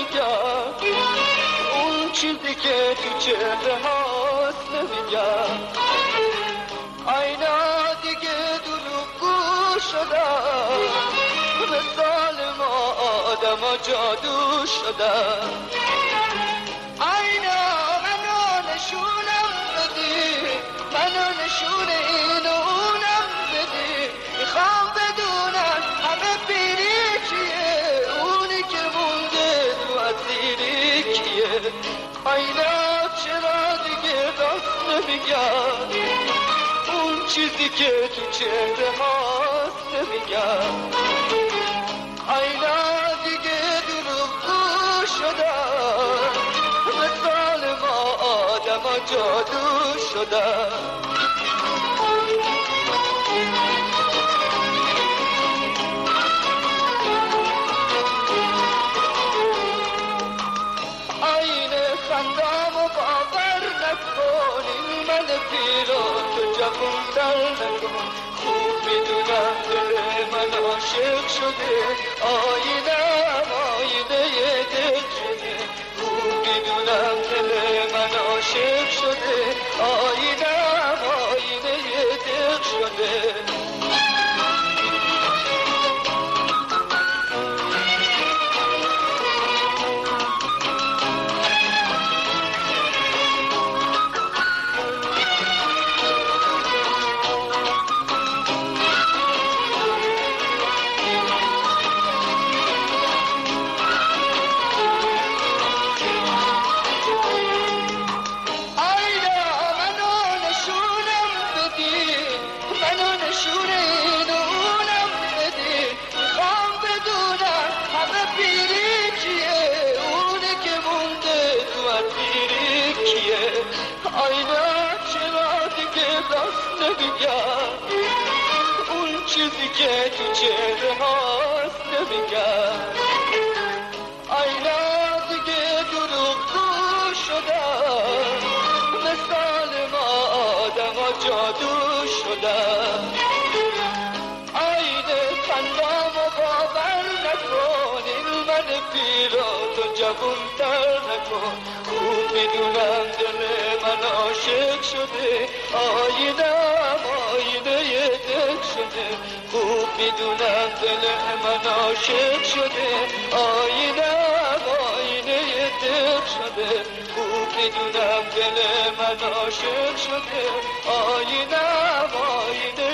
نمیگم، اون چیزی که تو چهره هاست نمیگم. اینا دیگه دروغگو شدن، مثال ما آدم ها جادو شدن. اینا منو نشونم بدی، منو نشون این و اونم بدی. میخوام بدونم همه پیری کیه، اونی که مونده تو اسیری کیه. اینا چرا دیگه راست نمیگن، اون چیزی که تو چهره هاست نمیگم. اینا دیگه دروغگو شدن، مثال ما آدم ها جادو شدن. خندامو باور نکنی، من پیرو تو جوون‌تر نکن. خوب میدونم دل من عاشق شده، آینم آینه دل شده. خوب میدونم دل من عاشق شده، آینم آینه دل شده. اینا چرا دیگه راست نمیگم، اون چیزی که تو چهره هاست نمیگم. اینا دیگه دروغگو شدن، مثال ما آدم ها جادو شدن. اینه خندامو باور نکنین، من پیرا تو جوون‌تر نکن. خوب میدونم دل من عاشق شده، آینم آینه دل شده. خوب میدونم دل من عاشق شده، آینم آینه دل شده. خوب میدونم دل من عاشق شده، آینم آینه